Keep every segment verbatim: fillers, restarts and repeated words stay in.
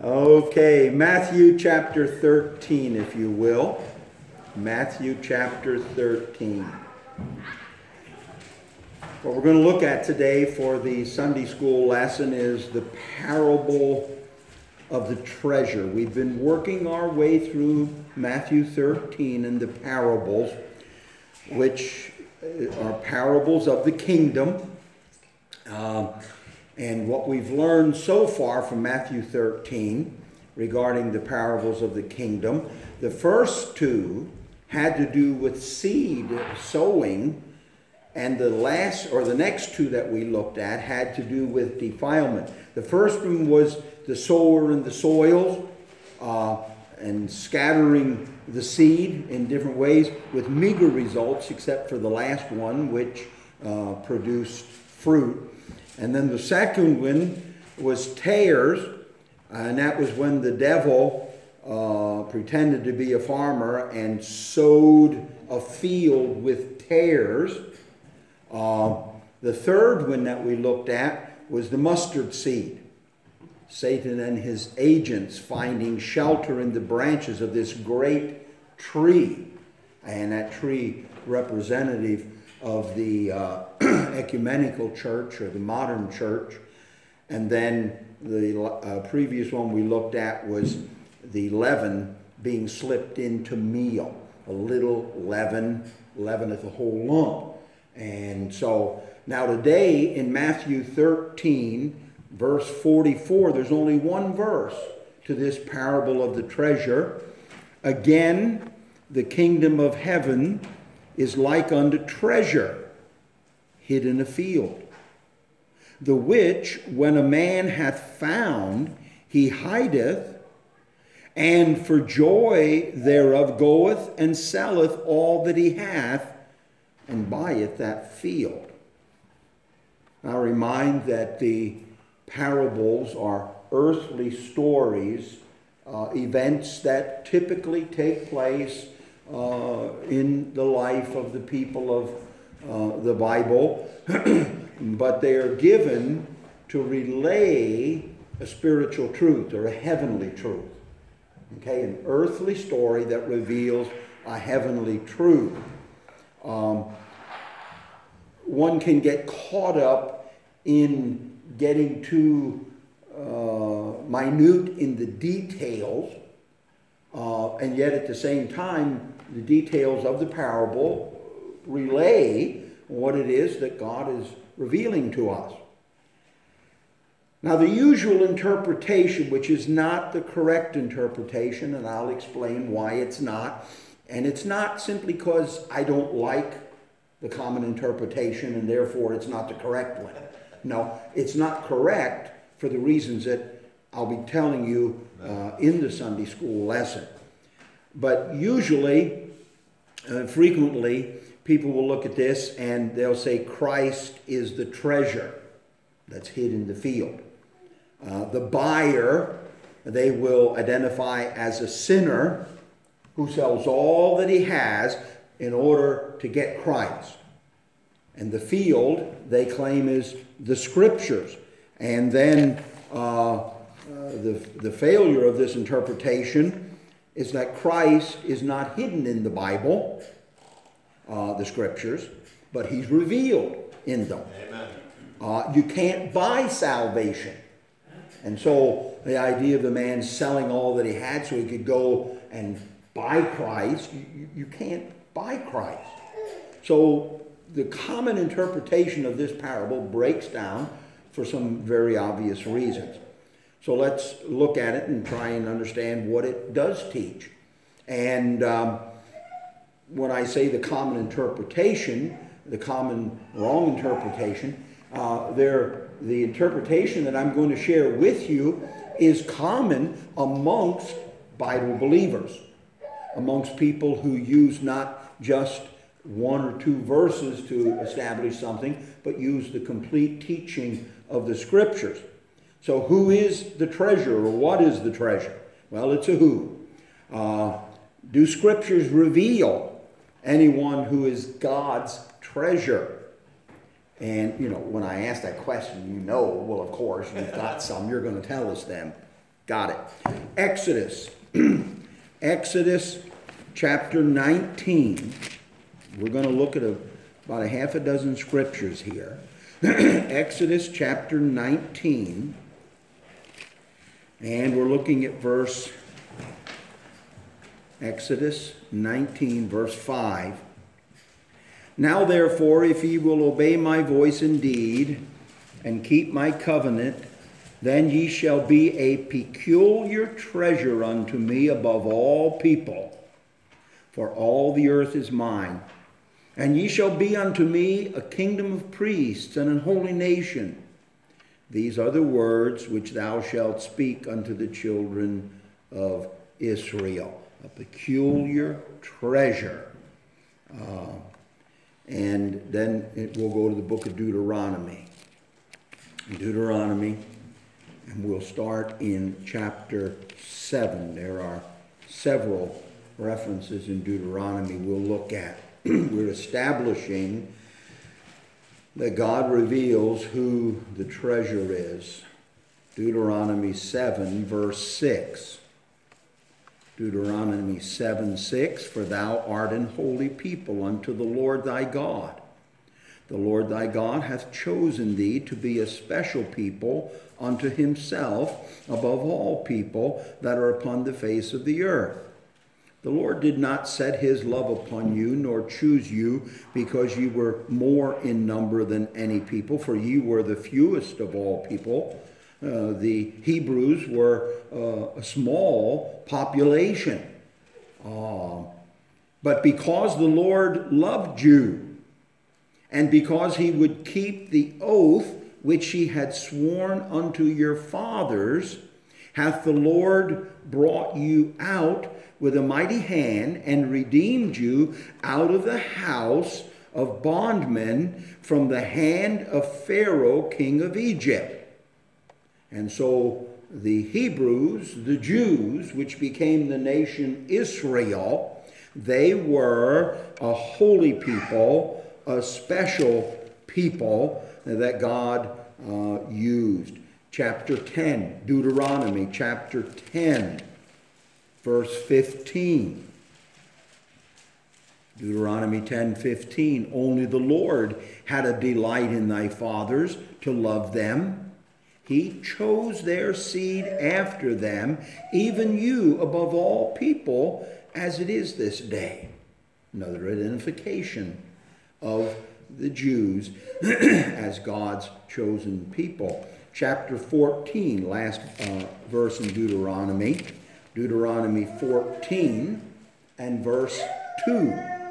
Okay, Matthew chapter thirteen, if you will. Matthew chapter thirteen. What we're going to look at today for the Sunday school lesson is the parable of the treasure. We've been working our way through Matthew thirteen and the parables, which are parables of the kingdom. Uh, and what we've learned so far from Matthew thirteen regarding the parables of the kingdom, the first two had to do with seed sowing, and the last, or the next two that we looked at, had to do with defilement. The first one was the sower in the soils, uh, and scattering the seed in different ways with meager results, except for the last one, which uh, produced fruit. And then the second one was tares, and that was when the devil uh, pretended to be a farmer and sowed a field with tares. Uh, the third one that we looked at was the mustard seed. Satan and his agents finding shelter in the branches of this great tree, and that tree representative of the uh, ecumenical church or the modern church. And then the uh, previous one we looked at was the leaven being slipped into meal. A little leaven leaveneth the whole lump. And so now today in Matthew thirteen, verse forty-four, there's only one verse to this parable of the treasure. Again, the kingdom of heaven is like unto treasure hid in a field, the which when a man hath found, he hideth, and for joy thereof goeth and selleth all that he hath, and buyeth that field. I remind that the parables are earthly stories, uh, events that typically take place uh, in the life of the people of uh, the Bible, but they are given to relay a spiritual truth or a heavenly truth. Okay, an earthly story that reveals a heavenly truth. Um, one can get caught up in getting too uh, minute in the details, uh, and yet at the same time, the details of the parable relay what it is that God is revealing to us. Now, the usual interpretation, which is not the correct interpretation, and I'll explain why it's not, and it's not simply because I don't like the common interpretation and therefore it's not the correct one. No, it's not correct for the reasons that I'll be telling you uh, in the Sunday school lesson. But usually, uh, frequently, people will look at this and they'll say Christ is the treasure that's hid in the field. Uh, the buyer, they will identify as a sinner who sells all that he has in order to get Christ. And the field, they claim, is the Scriptures. And then uh, uh, the, the failure of this interpretation is that Christ is not hidden in the Bible, uh, the Scriptures, but he's revealed in them. Amen. Uh, you can't buy salvation. And so the idea of the man selling all that he had so he could go and buy Christ, you, you can't buy Christ. So the common interpretation of this parable breaks down for some very obvious reasons. So let's look at it and try and understand what it does teach. And um, when I say the common interpretation, the common wrong interpretation, uh, there, the interpretation that I'm going to share with you is common amongst Bible believers, amongst people who use not just one or two verses to establish something, but use the complete teaching of the Scriptures. So who is the treasure, or what is the treasure? Well, it's a who. Uh, do Scriptures reveal anyone who is God's treasure? And, you know, when I ask that question, you know, well, of course, you've got some. You're going to tell us them. Got it. Exodus. Exodus chapter nineteen. We're going to look at a, about a half a dozen scriptures here. Exodus chapter nineteen. And we're looking at verse, Exodus nineteen, verse five. Now therefore, if ye will obey my voice indeed, and keep my covenant, then ye shall be a peculiar treasure unto me above all people, for all the earth is mine. And ye shall be unto me a kingdom of priests and an holy nation. These are the words which thou shalt speak unto the children of Israel. A peculiar treasure. Uh, and then it will go to the book of Deuteronomy. Deuteronomy. And we'll start in chapter seven. There are several references in Deuteronomy we'll look at. We're establishing that God reveals who the treasure is. Deuteronomy seven, verse six. Deuteronomy seven, six. For thou art an holy people unto the Lord thy God. The Lord thy God hath chosen thee to be a special people unto himself above all people that are upon the face of the earth. The Lord did not set his love upon you, nor choose you, because ye were more in number than any people, for ye were the fewest of all people. Uh, the Hebrews were uh, a small population. Uh, but because the Lord loved you, and because he would keep the oath which he had sworn unto your fathers, hath the Lord brought you out with a mighty hand, and redeemed you out of the house of bondmen from the hand of Pharaoh, king of Egypt. And so the Hebrews, the Jews, which became the nation Israel, they were a holy people, a special people that God uh, used. Chapter ten, Deuteronomy chapter ten. Verse fifteen. Deuteronomy ten fifteen. Only the Lord had a delight in thy fathers to love them. He chose their seed after them, even you above all people, as it is this day. Another identification of the Jews as God's chosen people. Chapter fourteen, last uh, verse in Deuteronomy. Deuteronomy fourteen and verse two.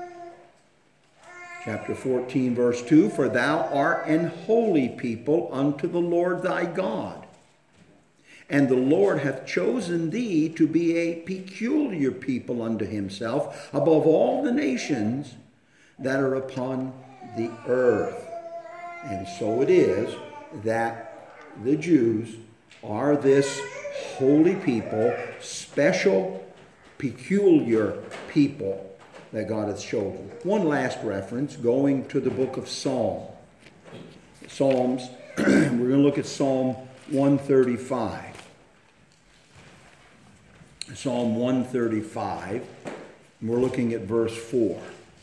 Chapter fourteen, verse two. For thou art an holy people unto the Lord thy God. And the Lord hath chosen thee to be a peculiar people unto himself above all the nations that are upon the earth. And so it is that the Jews are this holy people, special, peculiar people that God has chosen. One last reference, going to the book of Psalm. Psalms, we're going to look at Psalm one thirty-five. Psalm one thirty-five, and we're looking at verse four.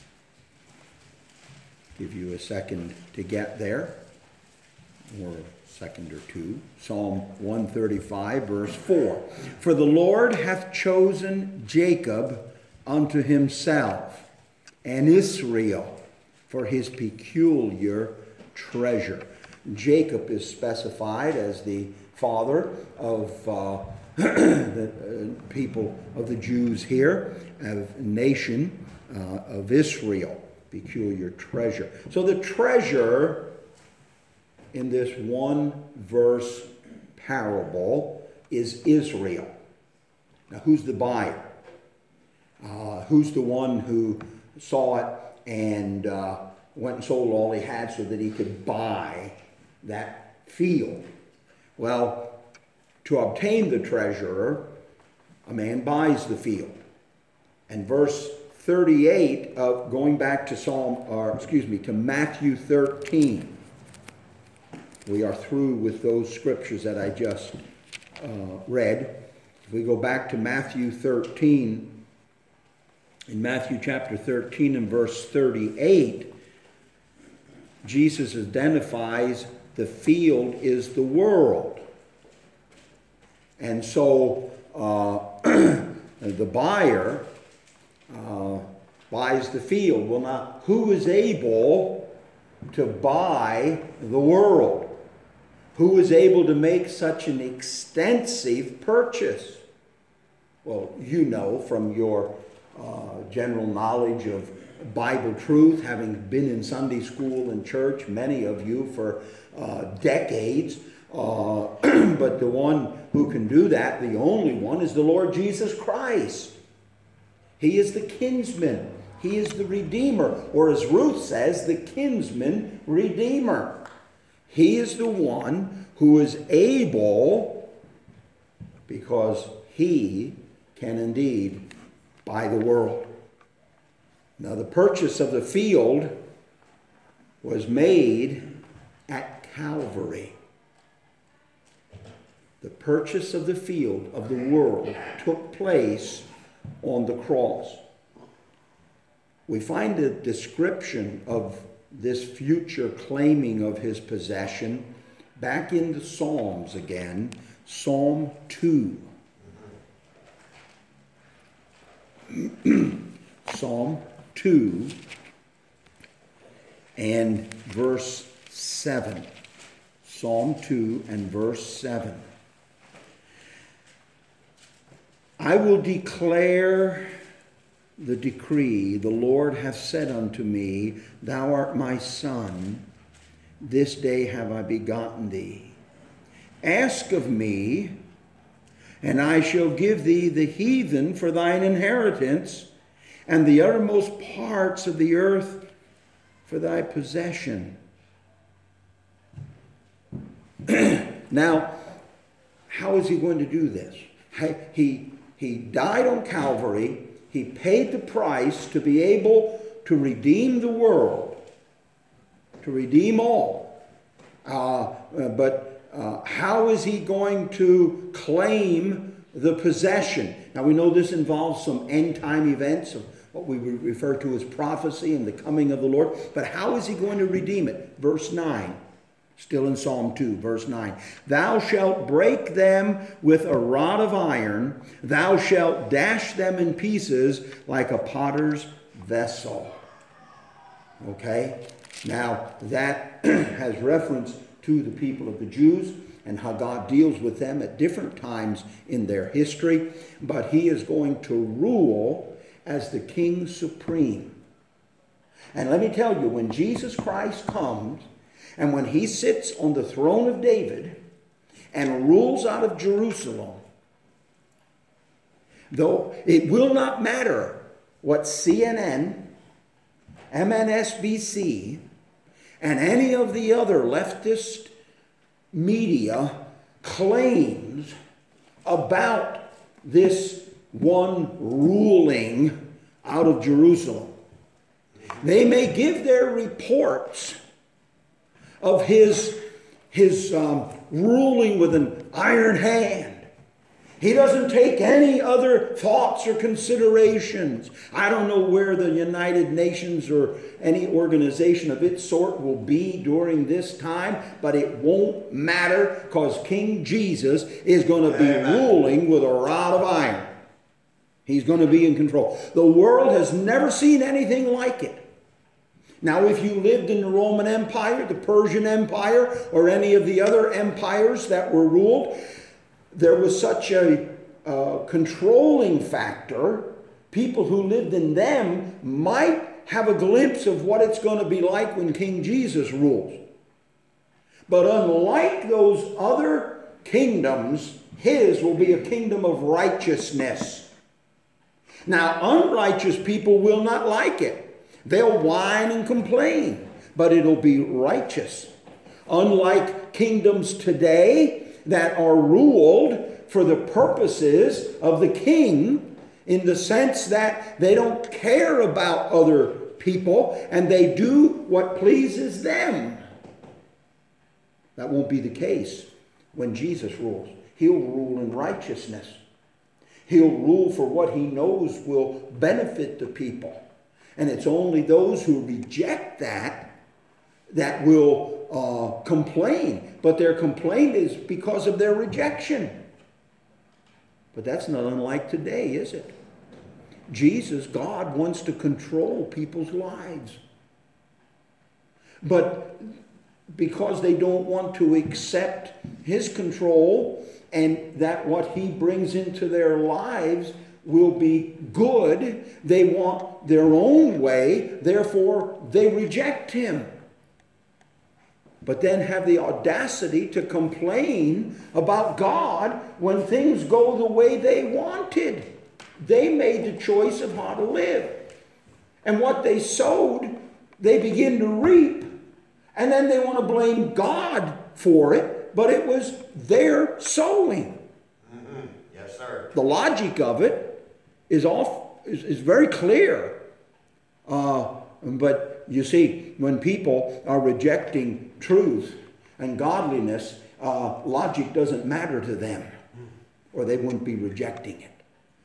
Give you a second to get there, or second or two. Psalm one thirty-five, verse four. For the Lord hath chosen Jacob unto himself, and Israel for his peculiar treasure. Jacob is specified as the father of uh, the uh, people of the Jews here, of nation uh, of Israel, peculiar treasure. So the treasure in this one verse parable is Israel. Now, who's the buyer? Uh, who's the one who saw it and uh, went and sold all he had so that he could buy that field? Well, to obtain the treasure, a man buys the field. And verse thirty-eight of going back to Psalm, or excuse me, to Matthew thirteen. We are through with those scriptures that I just uh, read. If we go back to Matthew thirteen, in Matthew chapter thirteen and verse thirty-eight, Jesus identifies the field is the world. And so uh, the buyer uh, buys the field. Well, now, who is able to buy the world? Who is able to make such an extensive purchase? Well, you know from your uh, general knowledge of Bible truth, having been in Sunday school and church, many of you for uh, decades, uh, but the one who can do that, the only one, is the Lord Jesus Christ. He is the kinsman. He is the redeemer, or as Ruth says, the kinsman redeemer. He is the one who is able, because he can indeed buy the world. Now, the purchase of the field was made at Calvary. The purchase of the field of the world took place on the cross. We find a description of this future claiming of his possession back in the Psalms again, Psalm two. Psalm two and verse seven. Psalm two and verse seven. I will declare the decree. The Lord hath said unto me, Thou art my son. This day have I begotten thee. Ask of me, and I shall give thee the heathen for thine inheritance, and the uttermost parts of the earth for thy possession. Now, how is he going to do this? He, he died on Calvary. He paid the price to be able to redeem the world, to redeem all. Uh, but uh, how is he going to claim the possession? Now, we know this involves some end-time events of what we refer to as prophecy and the coming of the Lord. But how is he going to redeem it? Verse nine, still in Psalm two, verse nine. Thou shalt break them with a rod of iron. Thou shalt dash them in pieces like a potter's vessel. Okay? Now, that has reference to the people of the Jews and how God deals with them at different times in their history. But he is going to rule as the King Supreme. And let me tell you, when Jesus Christ comes, and when he sits on the throne of David and rules out of Jerusalem, though it will not matter what C N N, M S N B C, and any of the other leftist media claims about this one ruling out of Jerusalem. They may give their reports of his, his um, ruling with an iron hand. He doesn't take any other thoughts or considerations. I don't know where the United Nations or any organization of its sort will be during this time, but it won't matter because King Jesus is going to be ruling with a rod of iron. He's going to be in control. The world has never seen anything like it. Now, if you lived in the Roman Empire, the Persian Empire, or any of the other empires that were ruled, there was such a uh, controlling factor. People who lived in them might have a glimpse of what it's going to be like when King Jesus rules. But unlike those other kingdoms, his will be a kingdom of righteousness. Now, unrighteous people will not like it. They'll whine and complain, but it'll be righteous. Unlike kingdoms today that are ruled for the purposes of the king, in the sense that they don't care about other people and they do what pleases them. That won't be the case when Jesus rules. He'll rule in righteousness. He'll rule for what he knows will benefit the people. And it's only those who reject that that will uh, complain. But their complaint is because of their rejection. But that's not unlike today, is it? Jesus, God, wants to control people's lives. But because they don't want to accept his control and that what he brings into their lives will be good, they want their own way, therefore they reject him. But then have the audacity to complain about God when things go the way they wanted. They made the choice of how to live. And what they sowed, they begin to reap. And then they want to blame God for it, but it was their sowing. Mm-hmm. Yes, sir. The logic of it is off is, is very clear. Uh, but you see, when people are rejecting truth and godliness, uh, logic doesn't matter to them, or they wouldn't be rejecting it.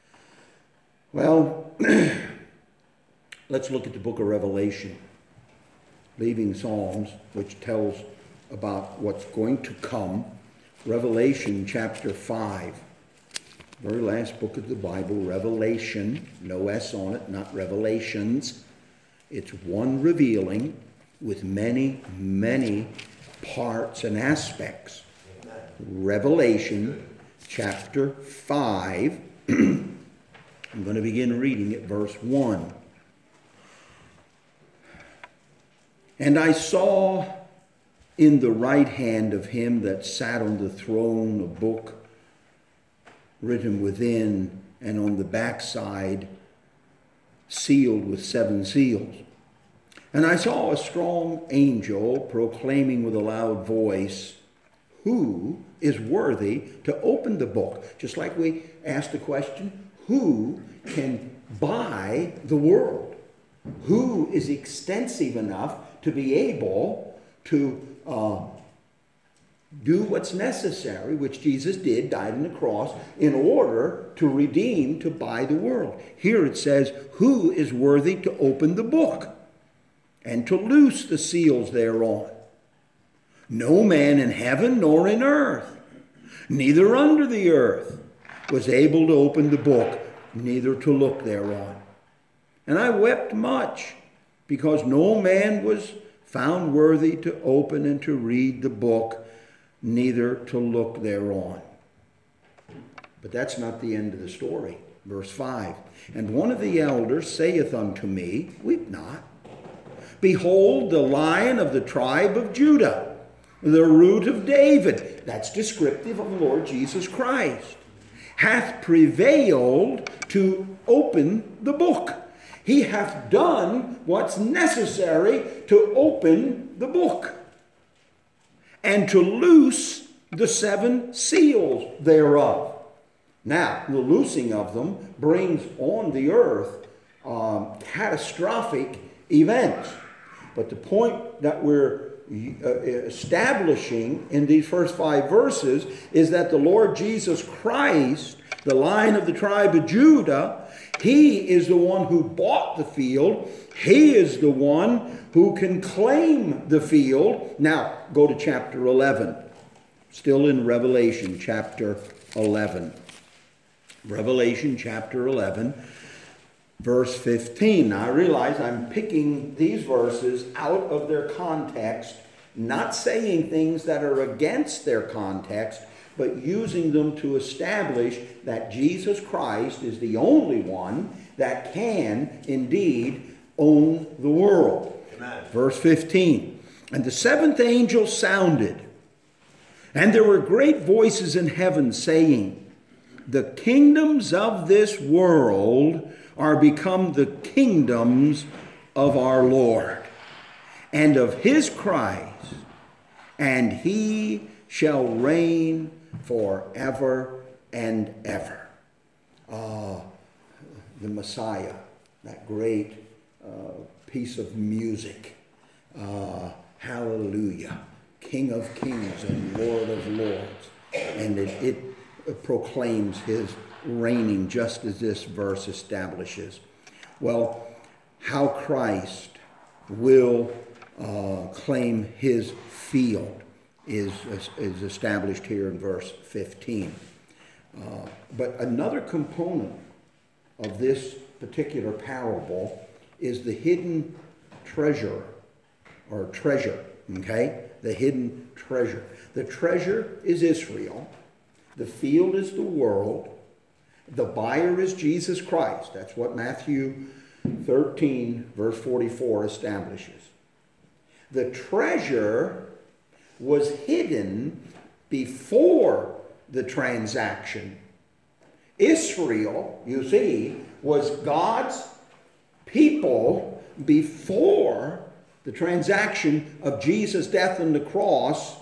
Well, let's look at the book of Revelation. Leaving Psalms, which tells about what's going to come. Revelation chapter five. Very last book of the Bible, Revelation. No S on it, not Revelations. It's one revealing with many, many parts and aspects. Revelation chapter five. I'm going to begin reading at verse one. And I saw in the right hand of him that sat on the throne a book written within and on the backside sealed with seven seals. And I saw a strong angel proclaiming with a loud voice, who is worthy to open the book? Just like we asked the question, who can buy the world? Who is extensive enough to be able to uh, do what's necessary, which Jesus did, died on the cross, in order to redeem, to buy the world. Here it says, who is worthy to open the book and to loose the seals thereon? No man in heaven nor in earth, neither under the earth, was able to open the book, neither to look thereon. And I wept much, because no man was found worthy to open and to read the book, neither to look thereon. But that's not the end of the story. Verse five. And one of the elders saith unto me, weep not. Behold, the Lion of the tribe of Judah, the Root of David, that's descriptive of the Lord Jesus Christ, hath prevailed to open the book. He hath done what's necessary to open the book and to loose the seven seals thereof. Now, the loosing of them brings on the earth um, catastrophic events. But the point that we're uh, establishing in these first five verses is that the Lord Jesus Christ, the Lion of the tribe of Judah, he is the one who bought the field. He is the one who can claim the field. Now, go to chapter eleven. Still in Revelation chapter eleven. Revelation chapter eleven, verse fifteen. Now, I realize I'm picking these verses out of their context, not saying things that are against their context, but using them to establish that Jesus Christ is the only one that can indeed own the world. Amen. Verse fifteen. And the seventh angel sounded, and there were great voices in heaven saying, the kingdoms of this world are become the kingdoms of our Lord and of his Christ, and he shall reign forever and ever. Ah, the Messiah, that great uh, piece of music. Uh, hallelujah. King of kings and Lord of lords. And it, it proclaims his reigning, just as this verse establishes. Well, how Christ will uh, claim his field is, is established here in verse fifteen. Uh, but another component of this particular parable is the hidden treasure, or treasure, okay? The hidden treasure. The treasure is Israel. The field is the world. The buyer is Jesus Christ. That's what Matthew thirteen, verse forty-four establishes. The treasure was hidden before the transaction. Israel, you see, was God's people before the transaction of Jesus' death on the cross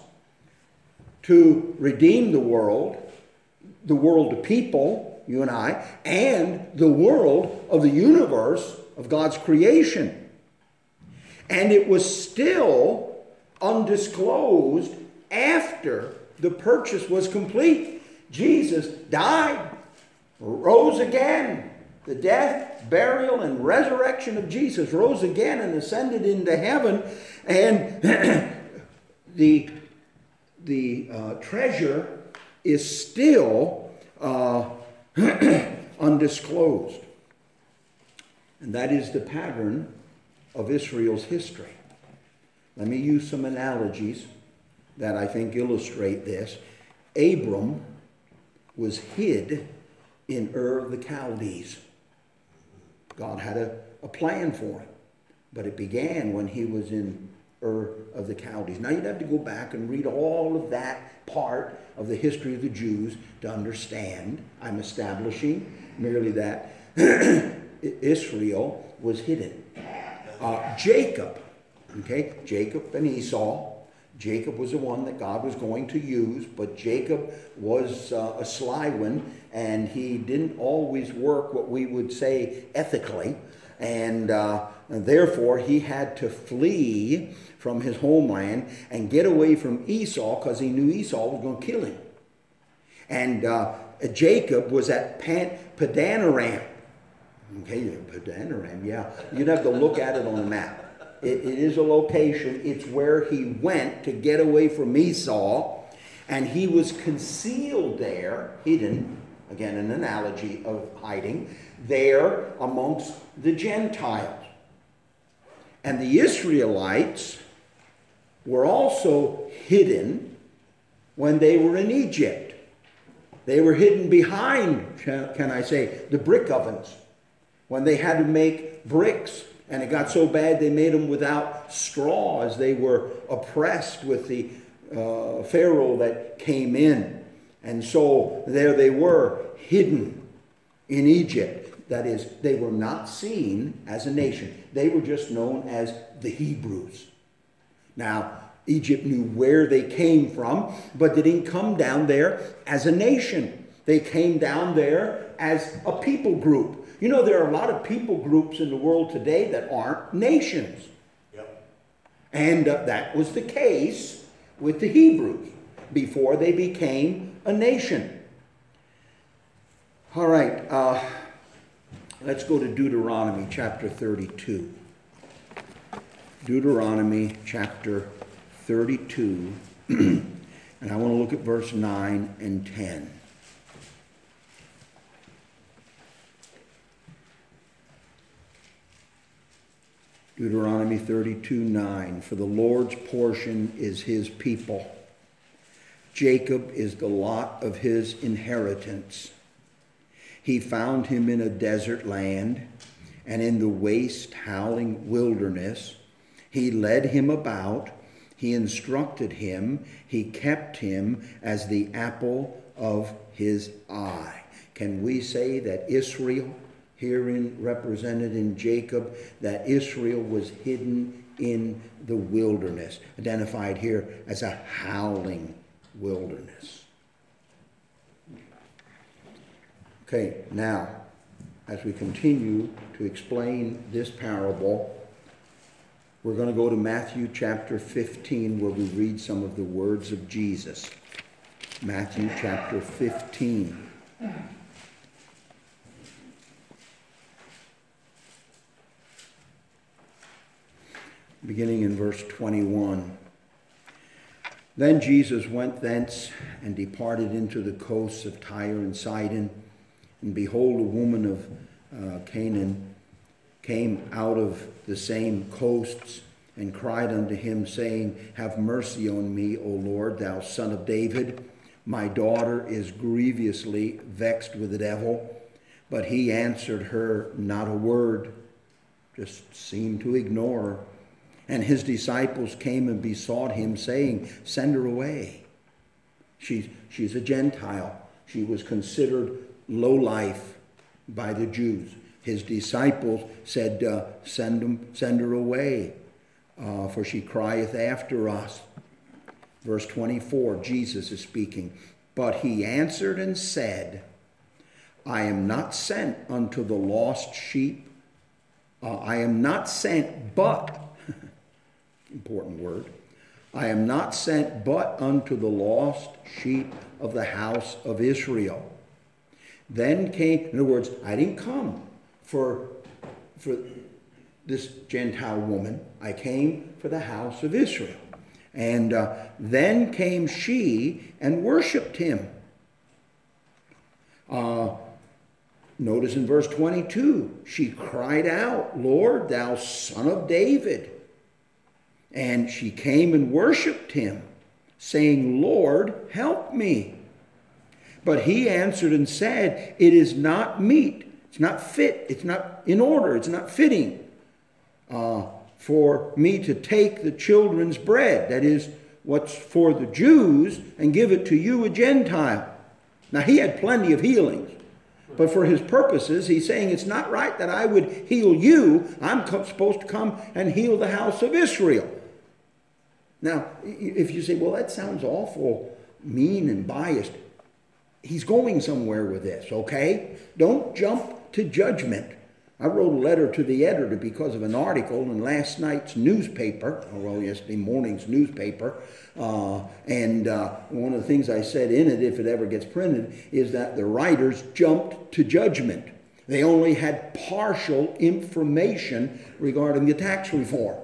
to redeem the world, the world of people, you and I, and the world of the universe of God's creation. And it was still undisclosed after the purchase was complete. Jesus died, rose again. The death, burial, and resurrection of Jesus, rose again and ascended into heaven. And the, the uh, treasure is still uh, undisclosed. And that is the pattern of Israel's history. Let me use some analogies that I think illustrate this. Abram was hid in Ur of the Chaldees. God had a, a plan for him, but it began when he was in Ur of the Chaldees. Now you'd have to go back and read all of that part of the history of the Jews to understand. I'm establishing merely that Israel was hidden. Uh, Jacob, okay, Jacob and Esau. Jacob was the one that God was going to use, but Jacob was uh, a sly one, and he didn't always work what we would say ethically, and, uh, and therefore he had to flee from his homeland and get away from Esau because he knew Esau was going to kill him. And uh, Jacob was at Pan- Padanaram. Okay, Padanaram, yeah. You'd have to look at it on the map. It, it is a location. It's where he went to get away from Esau, and he was concealed there, hidden, again an analogy of hiding, there amongst the Gentiles. And the Israelites were also hidden when they were in Egypt. They were hidden behind, can I say, the brick ovens, when they had to make bricks. And it got so bad they made them without straw as they were oppressed with the uh, Pharaoh that came in. And so there they were, hidden in Egypt. That is, they were not seen as a nation. They were just known as the Hebrews. Now, Egypt knew where they came from, but they didn't come down there as a nation. They came down there as a people group. You know, there are a lot of people groups in the world today that aren't nations. Yep. And uh, that was the case with the Hebrews before they became a nation. All right, uh, let's go to Deuteronomy chapter thirty-two. Deuteronomy chapter thirty-two, and I want to look at verse nine and ten. Deuteronomy thirty-two nine, for the Lord's portion is his people. Jacob is the lot of his inheritance. He found him in a desert land and in the waste howling wilderness. He led him about. He instructed him. He kept him as the apple of his eye. Can we say that Israel, herein represented in Jacob, that Israel was hidden in the wilderness, identified here as a howling wilderness? Okay, now, as we continue to explain this parable, we're going to go to Matthew chapter fifteen, where we read some of the words of Jesus. Matthew chapter fifteen. Beginning in verse twenty-one. Then Jesus went thence and departed into the coasts of Tyre and Sidon. And behold, a woman of uh, Canaan came out of the same coasts and cried unto him, saying, Have mercy on me, O Lord, thou son of David. My daughter is grievously vexed with the devil. But he answered her not a word, just seemed to ignore her. And his disciples came and besought him, saying, Send her away. She's, she's a Gentile. She was considered low life by the Jews. His disciples said, uh, send, him, send her away, uh, for she crieth after us. Verse twenty-four, Jesus is speaking. But he answered and said, I am not sent unto the lost sheep. Uh, I am not sent but... important word. I am not sent but unto the lost sheep of the house of Israel. Then came, in other words, I didn't come for, for this Gentile woman. I came for the house of Israel. And uh, then came she and worshiped him. Uh, notice in verse twenty-two, she cried out, Lord, thou son of David. And she came and worshiped him, saying, Lord, help me. But he answered and said, It is not meet, it's not fit, it's not in order, it's not fitting uh, for me to take the children's bread, that is, what's for the Jews, and give it to you, a Gentile. Now, he had plenty of healings. But for his purposes, he's saying it's not right that I would heal you. I'm supposed to come and heal the house of Israel. Now, if you say, well, that sounds awful mean and biased, he's going somewhere with this, okay? Don't jump to judgment. I wrote a letter to the editor because of an article in last night's newspaper, or well, yesterday morning's newspaper, uh, and uh, one of the things I said in it, if it ever gets printed, is that the writers jumped to judgment. They only had partial information regarding the tax reform.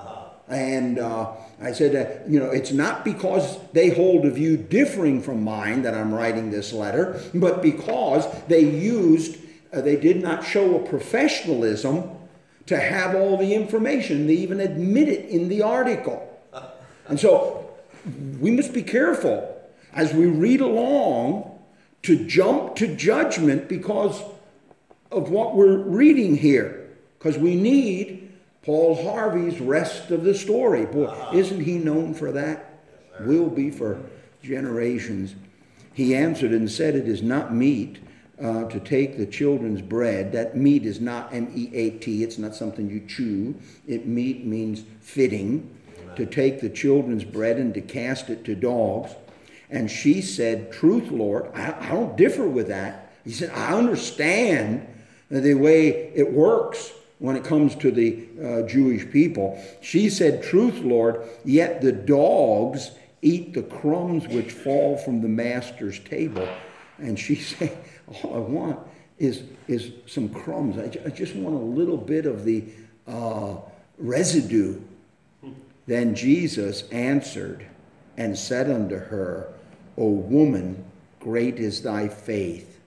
And uh, I said, uh, you know, it's not because they hold a view differing from mine that I'm writing this letter, but because they used, uh, they did not show a professionalism to have all the information. They even admit it in the article. And so we must be careful as we read along to jump to judgment because of what we're reading here. Because we need Paul Harvey's rest of the story. Boy, uh-huh. Isn't he known for that? Yes, will be for generations. He answered and said, It is not meet uh, to take the children's bread. That meat is not M E A T. It's not something you chew. It meat means fitting. Amen. To take the children's bread and to cast it to dogs. And she said, Truth, Lord. I, I don't differ with that. He said, I understand the way it works when it comes to the uh, Jewish people. She said, Truth, Lord, yet the dogs eat the crumbs which fall from the master's table. And she said, all I want is, is some crumbs. I, I just want a little bit of the uh, residue. Then Jesus answered and said unto her, O woman, great is thy faith.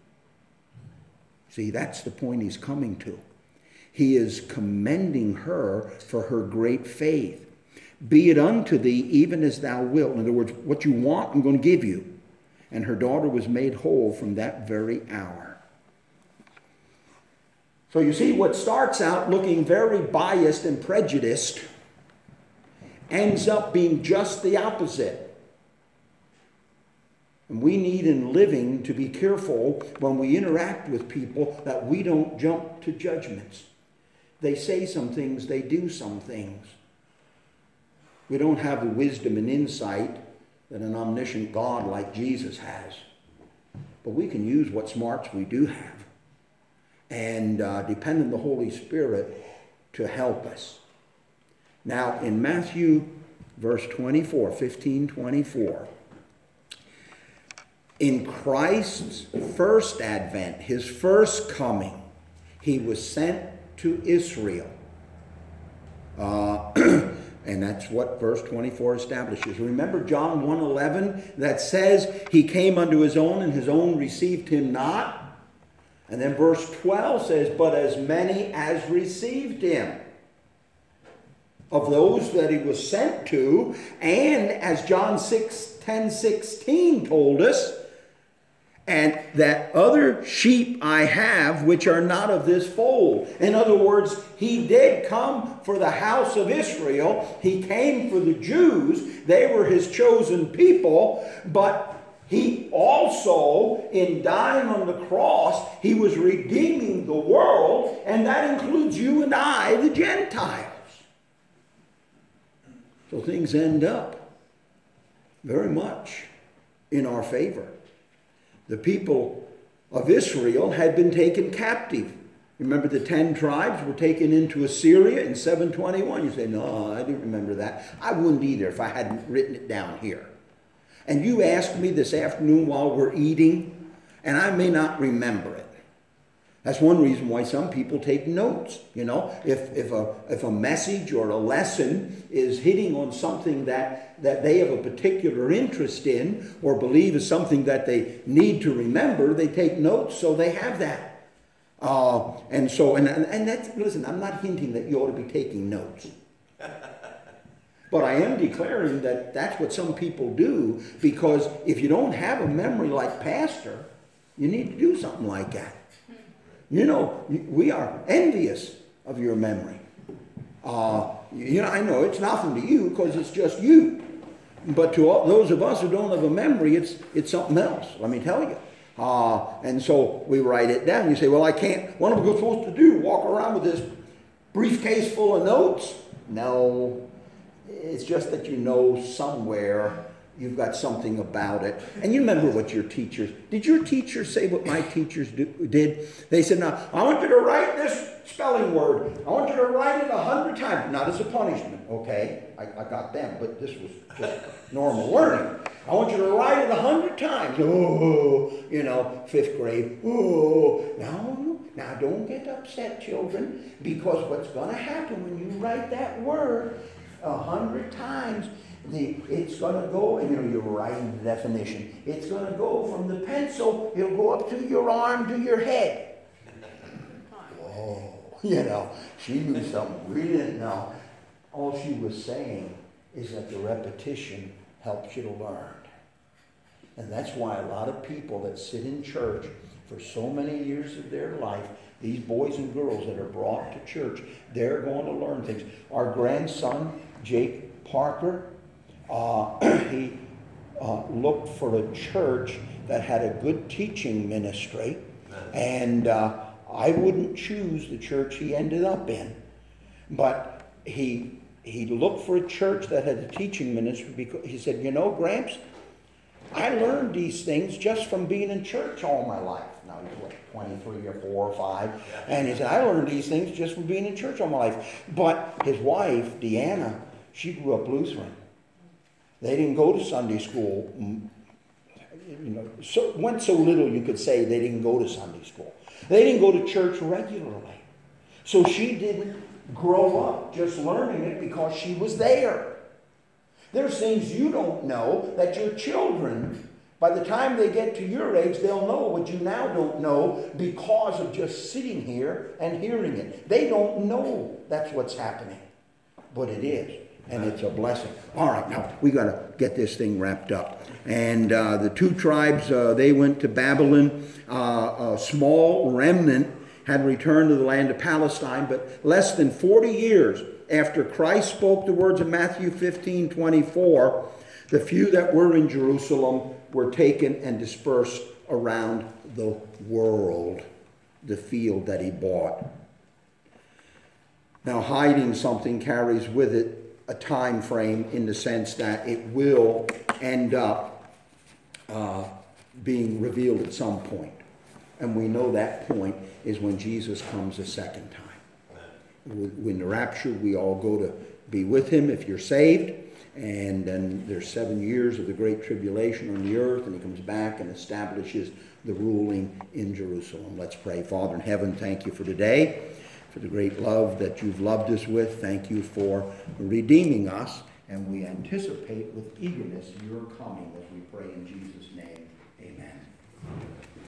See, that's the point he's coming to. He is commending her for her great faith. Be it unto thee even as thou wilt. In other words, what you want, I'm going to give you. And her daughter was made whole from that very hour. So you see, what starts out looking very biased and prejudiced ends up being just the opposite. And we need in living to be careful when we interact with people that we don't jump to judgments. They say some things, they do some things. We don't have the wisdom and insight that an omniscient God like Jesus has. But we can use what smarts we do have and uh, depend on the Holy Spirit to help us. Now, in Matthew, verse twenty-four, fifteen twenty-four, in Christ's first advent, his first coming, he was sent to Israel. Uh, and that's what verse twenty-four establishes. Remember John one eleven that says he came unto his own and his own received him not? And then verse twelve says, but as many as received him, of those that he was sent to, and as John six ten sixteen told us, and that other sheep I have which are not of this fold. In other words, he did come for the house of Israel. He came for the Jews. They were his chosen people. But he also, in dying on the cross, he was redeeming the world. And that includes you and I, the Gentiles. So things end up very much in our favor. The people of Israel had been taken captive. Remember the ten tribes were taken into Assyria in seven twenty-one. You say, no, I didn't remember that. I wouldn't either if I hadn't written it down here. And you asked me this afternoon while we're eating, and I may not remember it. That's one reason why some people take notes. You know, if, if, a, if a message or a lesson is hitting on something that, that they have a particular interest in or believe is something that they need to remember, they take notes so they have that. Uh, and so, and, and that's, listen, I'm not hinting that you ought to be taking notes. But I am declaring that that's what some people do, because if you don't have a memory like Pastor, you need to do something like that. You know, we are envious of your memory. Uh, you know, I know it's nothing to you because it's just you. But to all, those of us who don't have a memory, it's it's something else, let me tell you. Uh, and so we write it down. You say, well, I can't, what am I supposed to do? Walk around with this briefcase full of notes? No. It's just that you know somewhere you've got something about it. And you remember what your teachers, did your teachers say what my teachers do, did? They said, now, I want you to write this spelling word. I want you to write it a hundred times. Not as a punishment, okay? I, I got them, but this was just normal learning. I want you to write it a hundred times. Oh, you know, fifth grade. Oh, no, now don't get upset, children, because what's going to happen when you write that word a hundred times, The, it's going to go, and you know, you're writing the definition. It's going to go from the pencil, it'll go up to your arm, to your head. Whoa, you know, she knew something we didn't know. All she was saying is that the repetition helps you to learn. And that's why a lot of people that sit in church for so many years of their life, these boys and girls that are brought to church, they're going to learn things. Our grandson, Jake Parker, Uh, he uh, looked for a church that had a good teaching ministry, and uh, I wouldn't choose the church he ended up in. But he he looked for a church that had a teaching ministry because he said, you know, Gramps, I learned these things just from being in church all my life. Now he's what, twenty-three or four or five, and he said, I learned these things just from being in church all my life. But his wife, Deanna, she grew up Lutheran. They didn't go to Sunday school, you know, so, went so little you could say they didn't go to Sunday school. They didn't go to church regularly. So she didn't grow up just learning it because she was there. There's things you don't know that your children, by the time they get to your age, they'll know what you now don't know because of just sitting here and hearing it. They don't know that's what's happening, but it is. And it's a blessing. All right, now we got to get this thing wrapped up. And uh, the two tribes, uh, they went to Babylon. Uh, a small remnant had returned to the land of Palestine, but less than forty years after Christ spoke the words of Matthew fifteen twenty-four, the few that were in Jerusalem were taken and dispersed around the world, the field that he bought. Now, hiding something carries with it a time frame in the sense that it will end up uh, being revealed at some point. And we know that point is when Jesus comes a second time. When the rapture, we all go to be with him if you're saved. And then there's seven years of the Great Tribulation on the earth, and he comes back and establishes the ruling in Jerusalem. Let's pray. Father in heaven, thank you for today, for the great love that you've loved us with. Thank you for redeeming us, and we anticipate with eagerness your coming as we pray in Jesus' name. Amen.